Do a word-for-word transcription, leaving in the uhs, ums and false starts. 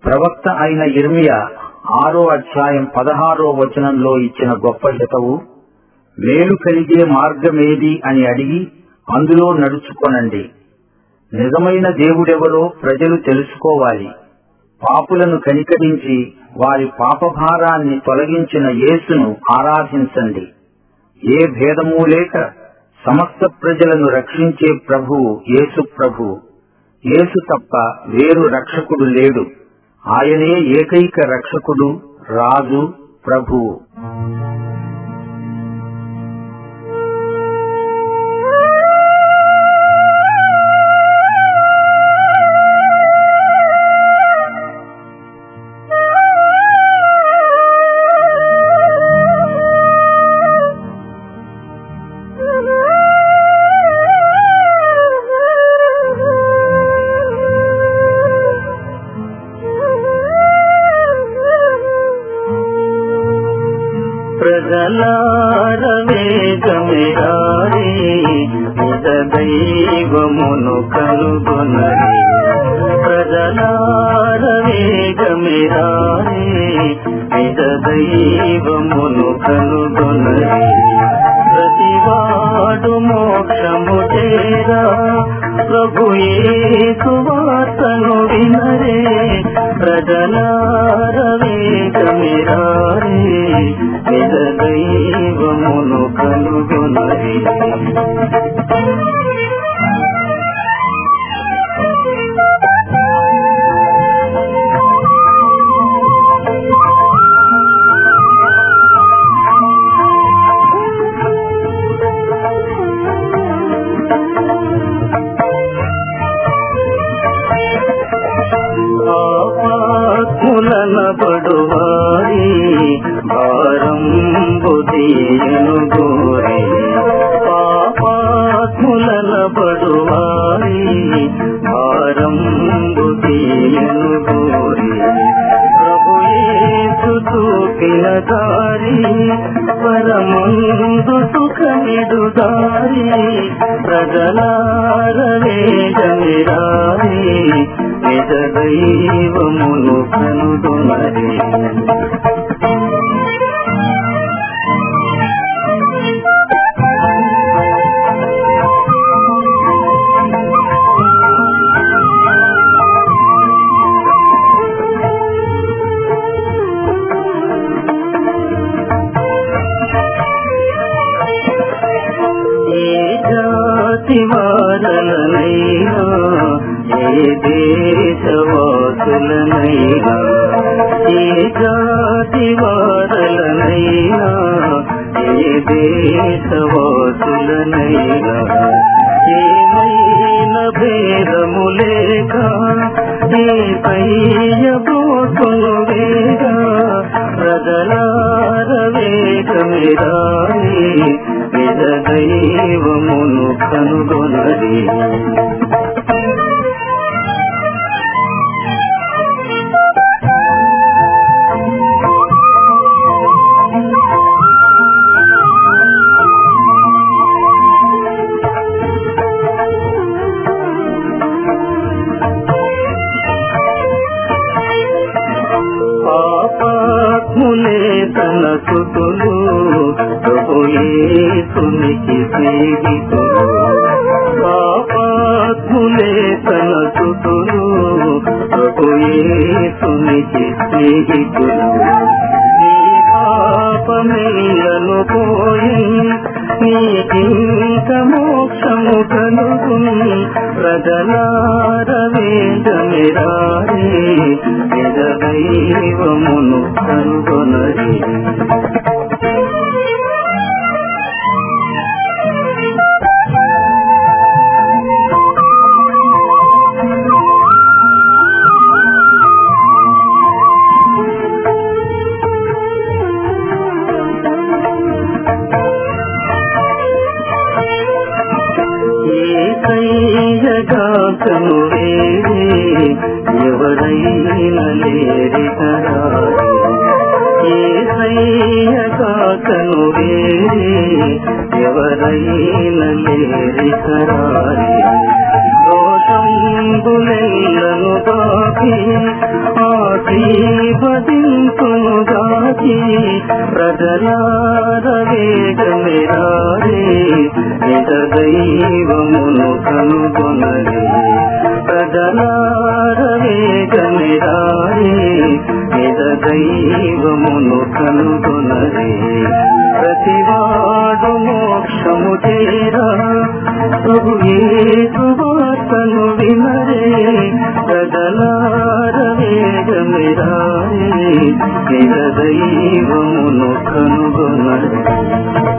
ప్రవక్త అయిన యిర్మీయా ఆరో అధ్యాయం పదహారో వచనంలో ఇచ్చిన గొప్ప హితవు, మేలు కలిగే మార్గమేది అని అడిగి అందులో నడుచుకొనండి. నిజమైన దేవుడెవరో ప్రజలు తెలుసుకోవాలి. పాపులను కనికరించి వారి పాపభారాన్ని తొలగించిన యేసును ఆరాధించండి. ఏ భేదమూ లేక సమస్త ప్రజలను రక్షించే ప్రభువు యేసు ప్రభువు. యేసు తప్ప వేరు రక్షకుడు లేడు. ఆయనే ఏకైక రక్షకుడు, రాజు, ప్రభువు. ప్రజలారవేగమిరారే నిజ దైవమును కనుగొనరే. ప్రజలారవేగమిరారే నిజ దైవమును కనుగొనరే. ప్రతివాడు మోక్షము చేరా ప్రభు యేసు వార్తను వినరే. ప్రజలారవేగమిరారే నిజ దైవమును కనుగొనరే. పాపాత్ములనబడువారి భారంబు తీయను గోరే. పాపాత్ములనబడువారి భారంబు తీయను గోరే. ప్రభు యేసు చూపిన దారి పరమందు సుఖమిడు దారి. ప్రజలారవేగమిరారే నిజ దైవమును కనుగొనరే. వారలనైనా ఏ దేశవాసులనైనా, ఏ జాతి వారలనైనా, ఏ దేశవాసులనైనా, ఏమైన భేదము లేక ఏసయ్యబోతును వేగ. ప్రజలారవేగమిరారే నిజ దైవమును కనుగొనరే. పాపాత్ములే తన సుతులు ప్రభు యేసునికి స్నేహితులు. పాపాత్ములే తన సుతులు ప్రభు యేసునికి స్నేహితులు. నీ పాపమేలను పోయి నీకింక మోక్షము కలుగును. ప్రజలారవేగమిరారే నిజ దైవమును కనుగొనరే. ఏసయ్యగాకను వేరే ఎవరైనా లేరి తరారే. ఏసయ్యగాకను వేరే ఎవరైనా లేరి తరారే. దోషంబులెల్లను బాకి ఆ భజింతుగాకి ప్రజలార వేగమిరారే నిజ దైవమును కనుగొనరే ప్రజలార వేగమిరారే నిజ దైవమును కనుగొనరే ప్రతివాడు మోక్షము చేరా ప్రభు యేసు వార్తను వినరే ప్రజలార వేగమిరారే నిజ దైవమును కనుగొనరే